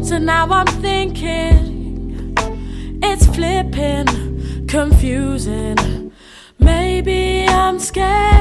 So now I'm thinking it's flipping, confusing. Maybe I'm scared.